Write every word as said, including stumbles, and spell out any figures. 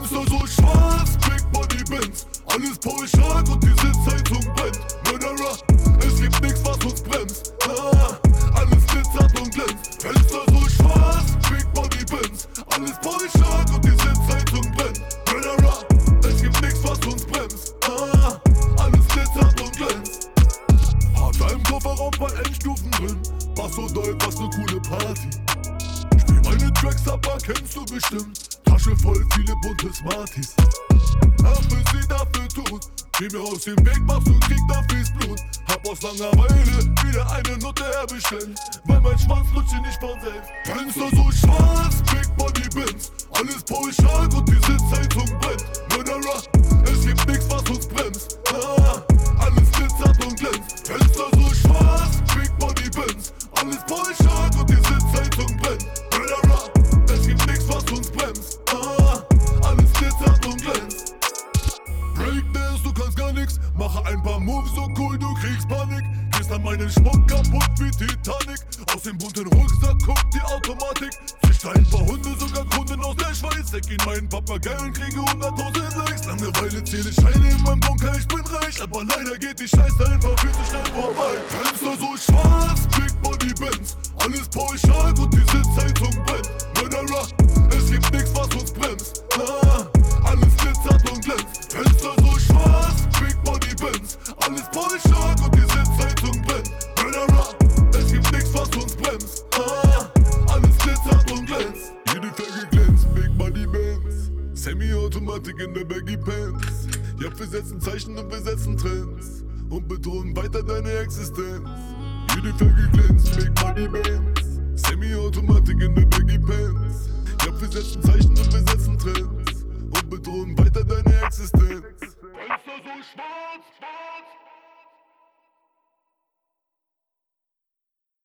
Fenster so schwarz, Big Body Benz. Alles pauschal und die Sitzheizung brennt. Murderer, es gibt nichts, was uns bremst. Ah, alles glitzert und glänzt. Fenster so schwarz, Big Body Benz. Alles pauschal und die Sitzheizung brennt. Murderer, es gibt nichts, was uns bremst. Ah, alles glitzert und glänzt. Hat im Kofferraum paar Endstufen drin. War so doll, was ne coole Party. Spiel meine Tracks ab, kennst du bestimmt. Tasche voll, viele bunte Smarties. Habe sie dafür tun. Geh mir aus dem Weg, machst du Krieg, da fließt Blut. Hab aus Langeweile wieder eine Nutte herbestellt, weil mein Schwanz lutscht sie nicht von selbst. Fenster so schwarz, Big Body Benz. Alles pauschal und die Sitzheizung brennt. Murderer, es gibt nichts, was uns bremst. Ah, alles glitzert und glänzt. Fenster so schwarz, Big Body Benz. Alles pauschal und die Sitzheizung brennt. Murderer, es gibt nichts, was uns bremst. Ah, alles glitzert und glänzt. Breakdance, du kannst gar nix. Mache ein paar Moves so cool, du kriegst Panik. Gehst an meinen Schmuck kaputt wie Titanic. Aus dem bunten Rucksack guckt die Automatik. Zischt ein paar Hunde, sogar Kunden aus der Schweiz. Deck in meinen Papageien, kriege hunderttausend Likes. Langeweile zähle Scheine in meinem Bunker, ich bin reich. Aber leider geht die Scheiße einfach viel zu schnell vorbei. Fenster so schwarz, Big Body Benz. Alles pauschal und die Sitzheizung brennt. Murderer, es gibt nichts, was uns bremst. Ah, alles glitzert und glänzt. Fenster so schwarz, Big Body Benz. Alles pauschal und die Sitzheizung brennt. Murderer, es gibt nichts, was uns bremst. Ah, alles glitzert und glänzt. Jede Felge glänzt, Big Body Benz. Semi-Automatik in der Baggy Pants. Ja, wir setzen Zeichen und wir setzen Trends und bedrohen weiter deine Existenz. Jede Felge glänzt, Big Body